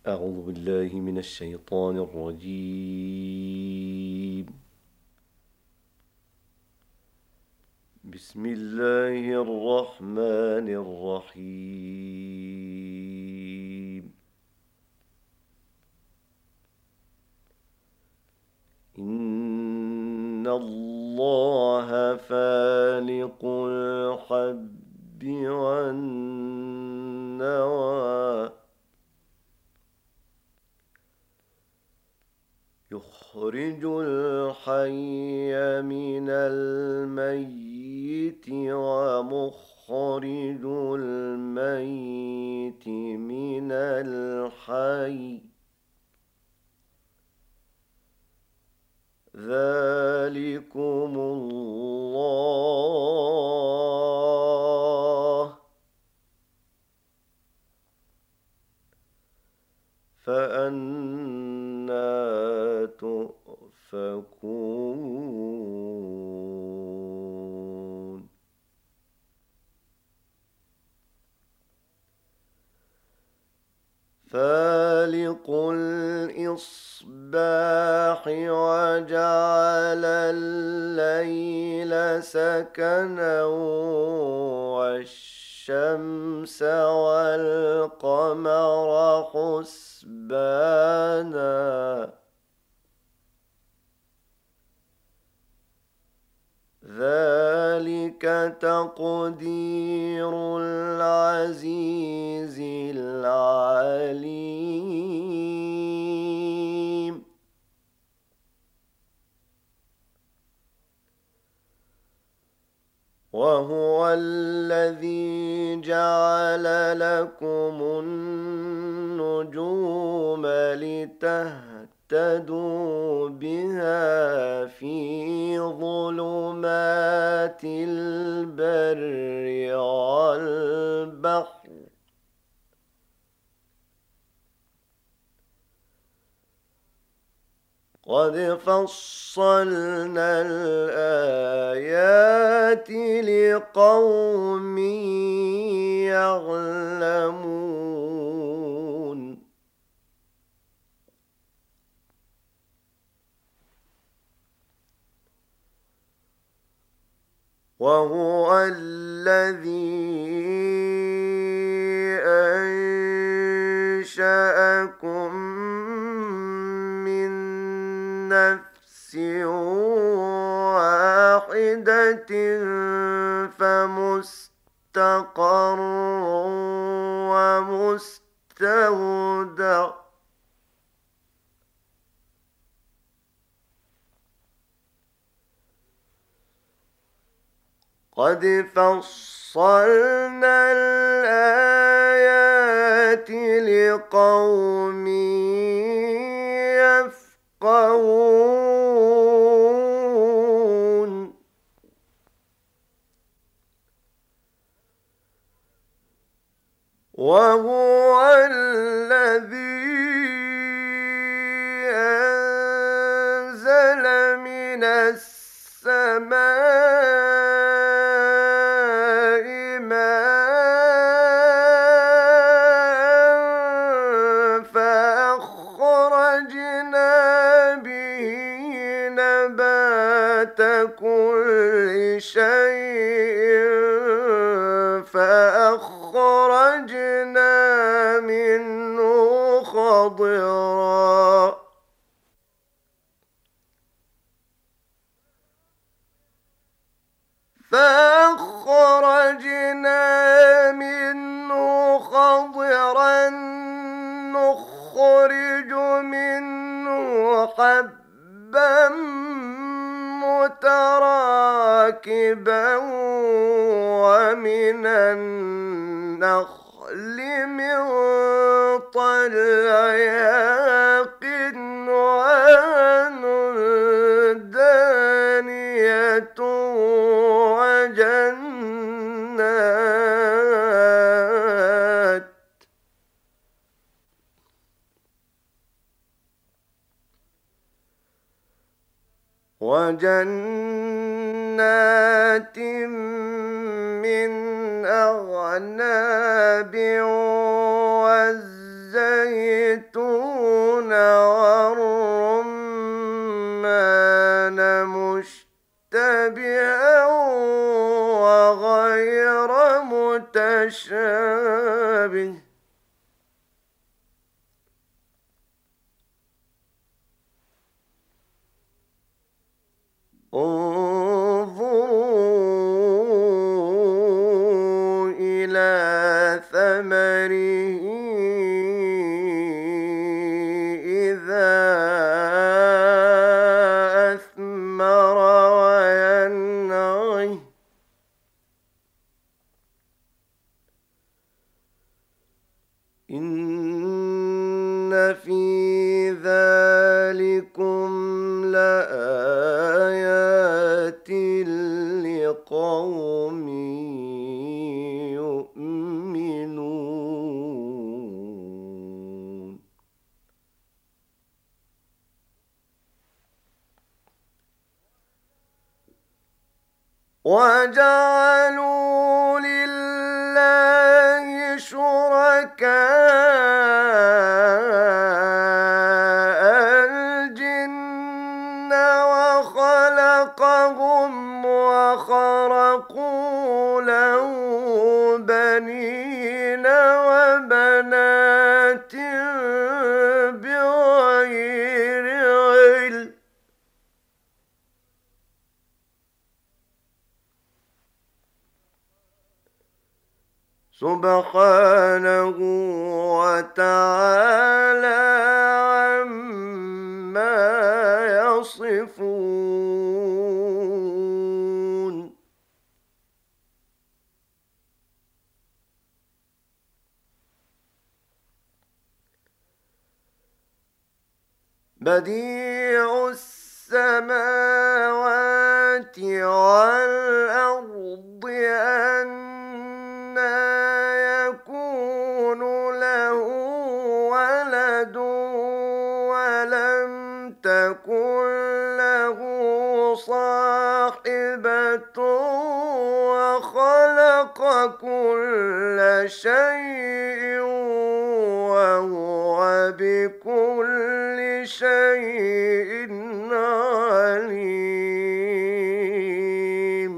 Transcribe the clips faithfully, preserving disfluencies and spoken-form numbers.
أعوذ بالله من الشيطان الرجيم. بسم الله الرحمن الرحيم. إن الله فالق الحب والنوى يخرج الحي من الميت ومخرج الميت من الحي ذلكم الله فأنى تؤفكون. فالق الإصباح وجعل الليل سكنا والشمس والقمر حسبانا ذلك تقدير العزيز العليم. وهو الذي جعل لكم النجوم لتهتدوا بها في ظلمات البر والبحر قد فصلنا الآيات لقوم يعلمون. وهو الذي أنشأكم من نفس واحدة فمستقر ومستودع قد فصلنا الآيات لقوم يفقهون. وهو الذي أنزل من السماء ماء فأخرجنا به نبات كل شيء فأخرجنا منه خضرا فأخرجنا منه خضرا نخرج منه حبا متراكبا ومن النخل من طلعها قنوان دانية وجنات وجنات من أعناب والزيتون والزيتون والرمان مشتبها وغير متشابه انظروا إلى ثمره إذا أثمر وينعه إن في ذلكم لآيات لقوم يؤمنون وجعلوا لله شركاء الجن وخلقهم وخرقوا له بنين وبنات بغير علم سبحانه وتعالى عما يصفون بديع السماوات والأرض أنى يكون له ولد ولم تكن له صاحبة وخلق كل شيء وهو بكل شيء عليم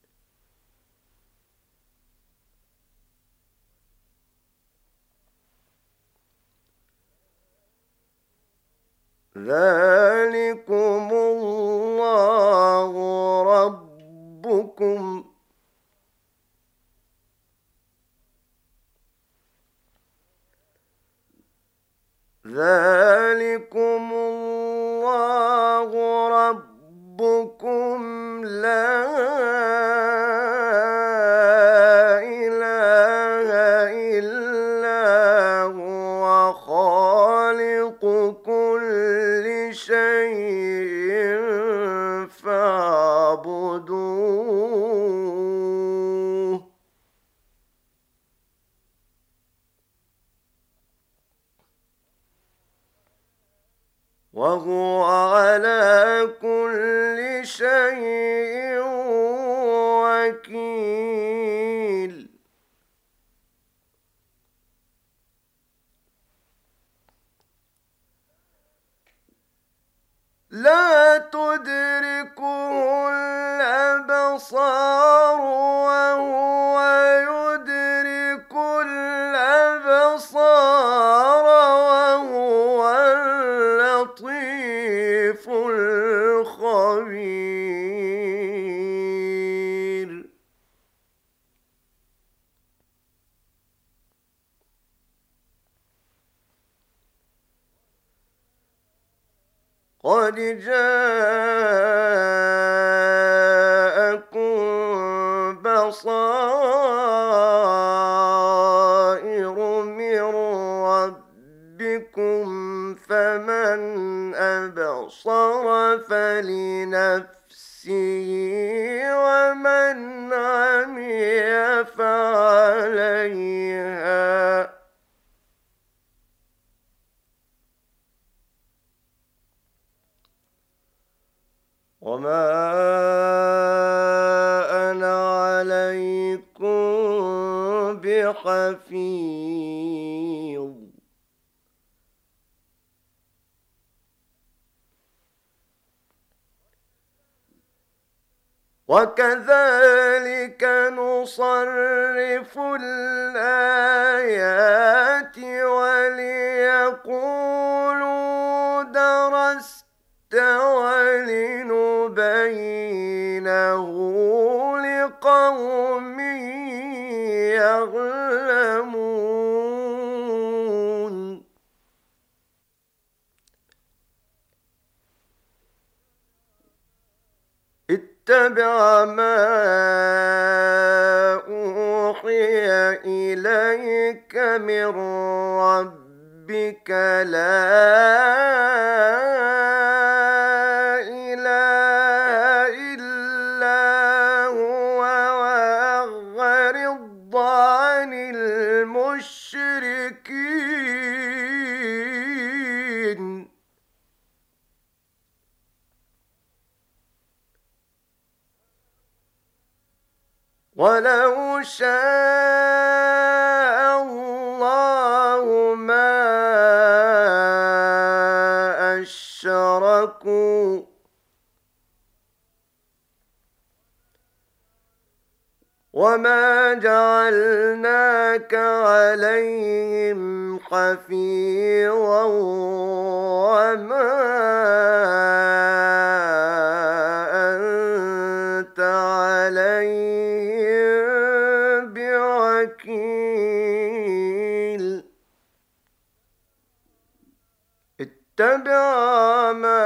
ذلكم الله ربكم ذلكم الله ربكم لا إله إلا هو خالق كل شيء فاعبدوه وهو على كل شيء وكيل لا تدركه الأبصار وهو يدرك الأبصار وهو اللطيف الخبير قد جاءكم بصائر من ربكم فمن أبصر فلنفسه ومن عمي فعليها وما أنا عليكم بحفيظ وكذلك نصرف الآيات وليقولوا درست ولنبينه لقوم يعلمون اتبع ما أوحي إليك من ربك لا إله إلا هو وأعرض عن المشركين ولو شاء الله ما أشركوا وما جعلناك عليهم حفيظا وما أنت عليهم بوكيل اتبع ما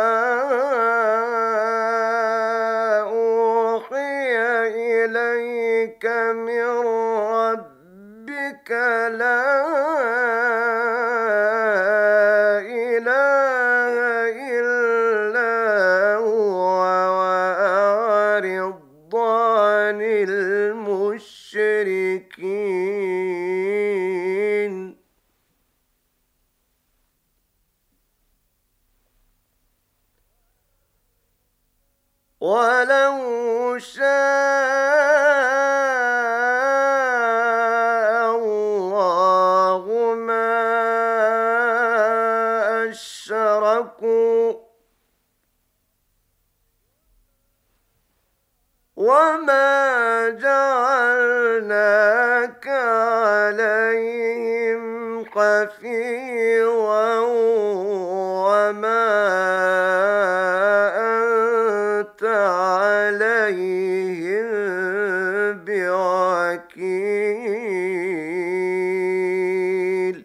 أوحي إليك من ربك لا إله إلا هو وأعرض عن المشركين ولو شاء الله ما أشركوا وما جعلناك عليهم حفيظا وما أنت عليهم بوكيل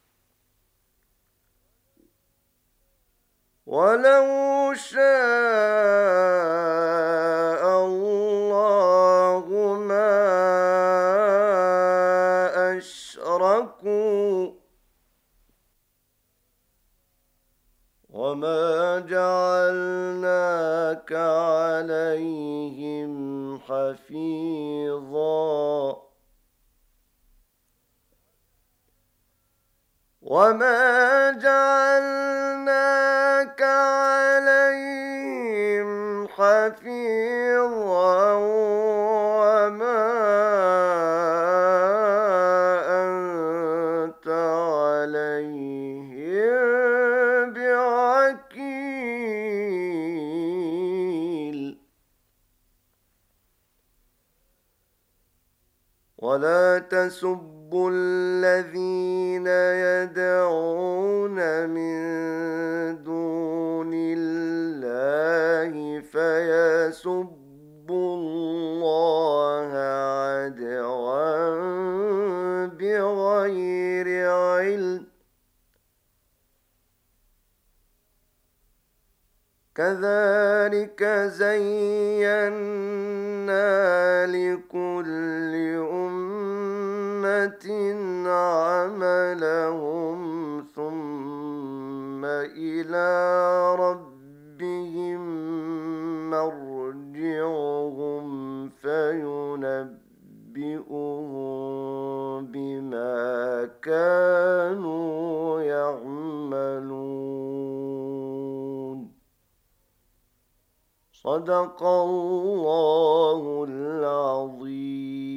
ولو شاء الله ما أشركوا وما جعلناك عليهم حفيظا وما جعلناك عليهم حفيظا وما أنت عليهم بوكيل ولا تسبوا الذين يدعون من دون الله فيسبوا الله عدوا بغير علم كذلك زينا لكل أمة عملهم ثم إلى ربهم مرجعهم فينبئهم بما كانوا يعملون صدق الله العظيم.